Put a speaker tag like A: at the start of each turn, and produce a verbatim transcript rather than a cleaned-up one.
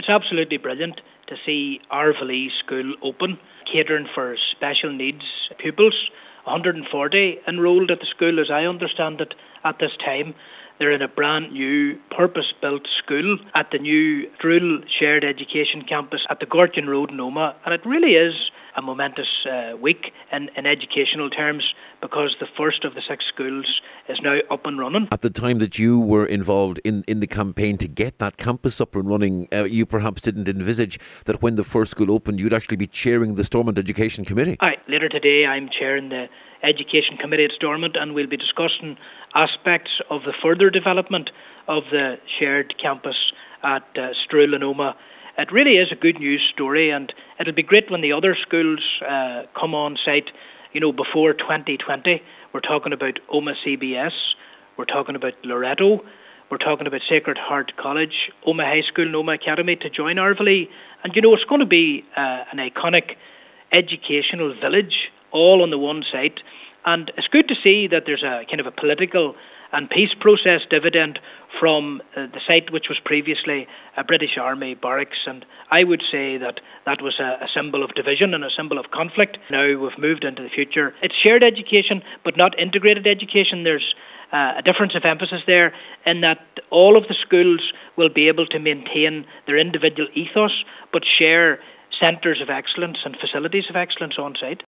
A: It's absolutely brilliant to see Arvilee School open, catering for special needs pupils. one hundred forty enrolled at the school, as I understand it, at this time. They're in a brand new purpose-built school at the new Druil Shared Education Campus at the Gortin Road in Omagh, and it really is a momentous uh, week in, in educational terms, because the first of the six schools is now up and running.
B: At the time that you were involved in, in the campaign to get that campus up and running, uh, you perhaps didn't envisage that when the first school opened, you'd actually be chairing the Stormont Education Committee.
A: Aye, later today I'm chairing the Education Committee at Stormont, and we'll be discussing aspects of the further development of the shared campus at uh, Druil and Omagh. It really is a good news story, and it'll be great when the other schools uh, come on site, you know, before twenty twenty. We're talking about Omagh C B S, we're talking about Loreto, we're talking about Sacred Heart College, Omagh High School and Omagh Academy to join Arvilee. And, you know, it's going to be uh, an iconic educational village all on the one site. And it's good to see that there's a kind of a political and peace process dividend from uh, the site which was previously a British Army barracks. And I would say that that was a, a symbol of division and a symbol of conflict. Now we've moved into the future. It's shared education, but not integrated education. There's uh, a difference of emphasis there in that all of the schools will be able to maintain their individual ethos, but share centres of excellence and facilities of excellence on site.